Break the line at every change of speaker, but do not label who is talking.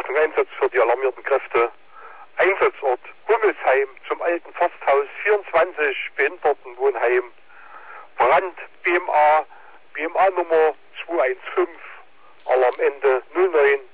Achtung, Einsatz für die alarmierten Kräfte. Einsatzort Hummelsheim zum alten Forsthaus 24, Behindertenwohnheim. Brand BMA Nummer 215, Alarmende 09.